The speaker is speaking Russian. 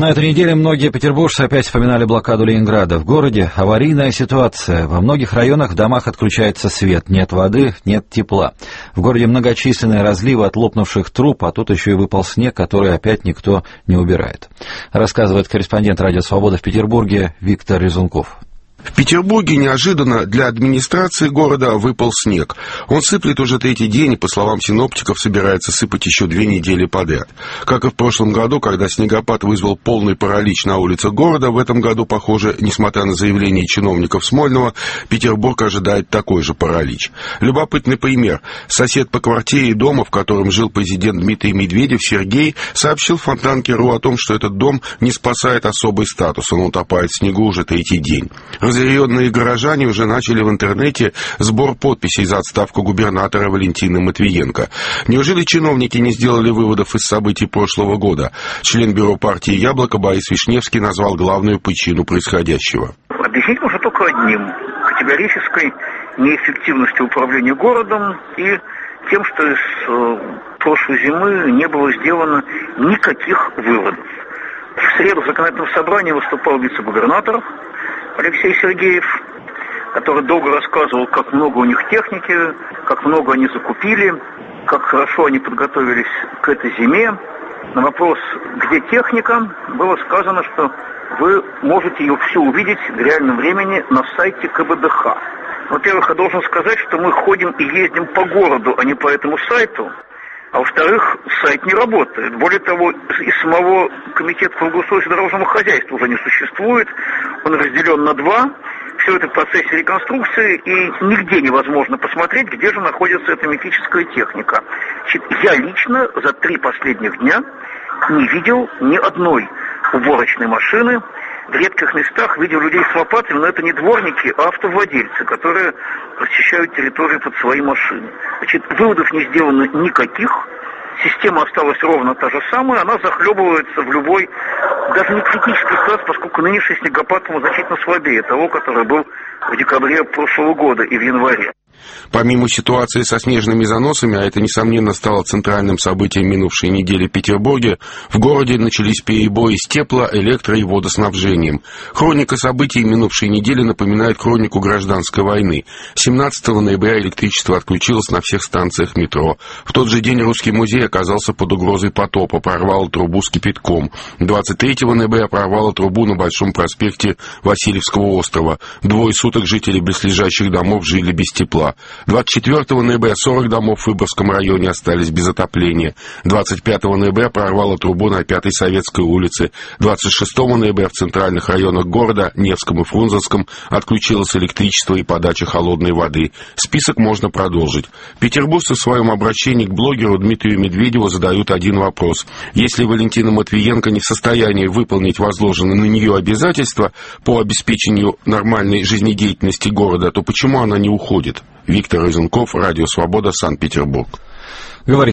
На этой неделе многие петербуржцы опять вспоминали блокаду Ленинграда. В городе аварийная ситуация. Во многих районах в домах отключается свет. Нет воды, нет тепла. В городе многочисленные разливы от лопнувших труб, а тут еще и выпал снег, который опять никто не убирает. Рассказывает корреспондент «Радио Свобода» в Петербурге Виктор Резунков. В Петербурге неожиданно для администрации города выпал снег. Он сыплет уже третий день и, по словам синоптиков, собирается сыпать еще 2 недели подряд. Как и в прошлом году, когда снегопад вызвал полный паралич на улицах города, в этом году, похоже, несмотря на заявления чиновников Смольного, Петербург ожидает такой же паралич. Любопытный пример. Сосед по квартире и дома, в котором жил президент Дмитрий Медведев, Сергей, сообщил Фонтанке.ру о том, что этот дом не спасает особый статус, он утопает в снегу уже третий день. Разъяренные горожане уже начали в интернете сбор подписей за отставку губернатора Валентины Матвиенко. Неужели чиновники не сделали выводов из событий прошлого года? Член бюро партии «Яблоко» Борис Вишневский назвал главную причину происходящего. Объяснить можно только одним – категорической неэффективностью управления городом и тем, что из прошлой зимы не было сделано никаких выводов. В среду в законодательном собрании выступал вице-губернатор Алексей Сергеев, который долго рассказывал, как много у них техники, как много они закупили, как хорошо они подготовились к этой зиме. На вопрос, где техника, было сказано, что вы можете ее всю увидеть в реальном времени на сайте КБДХ. Во-первых, я должен сказать, что мы ходим и ездим по городу, а не по этому сайту. А во-вторых, сайт не работает. Более того, и самого комитета по благоустройству дорожного хозяйства уже не существует. Он разделен на 2. Все это в процессе реконструкции, и нигде невозможно посмотреть, где же находится эта мифическая техника. Значит, я лично за 3 последних дня не видел ни одной уборочной машины. В редких местах видел людей с лопатами, но это не дворники, а автовладельцы, которые расчищают территорию под свои машины. Значит, выводов не сделано никаких. Система осталась ровно та же самая, она захлебывается в любой, даже не критической ситуации, поскольку нынешний снегопад значительно слабее того, который был в декабре прошлого года и в январе. Помимо ситуации со снежными заносами, а это, несомненно, стало центральным событием минувшей недели в Петербурге, в городе начались перебои с тепло-, электро- и водоснабжением. Хроника событий минувшей недели напоминает хронику гражданской войны. 17 ноября электричество отключилось на всех станциях метро. В тот же день Русский музей оказался под угрозой потопа, прорвало трубу с кипятком. 23 ноября прорвало трубу на Большом проспекте Васильевского острова. 2 суток жители близлежащих домов жили без тепла. 24 ноября 40 домов в Выборгском районе остались без отопления. 25 ноября прорвало трубу на 5-й Советской улице. 26 ноября в центральных районах города, Невском и Фрунзенском, отключилось электричество и подача холодной воды. Список можно продолжить. Петербуржцы в своем обращении к блогеру Дмитрию Медведеву задают один вопрос. Если Валентина Матвиенко не в состоянии выполнить возложенные на нее обязательства по обеспечению нормальной жизнедеятельности города, то почему она не уходит? Виктор Резунков, Радио Свобода, Санкт-Петербург. Говорит